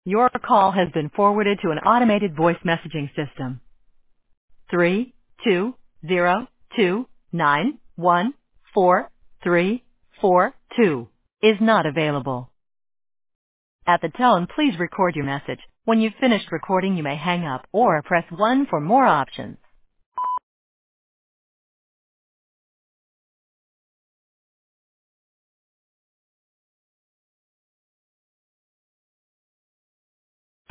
Your call has been forwarded to an automated voice messaging system. 32029143342 is not available. At the tone, please record your message. When you've finished recording, you may hang up or press 1 for more options.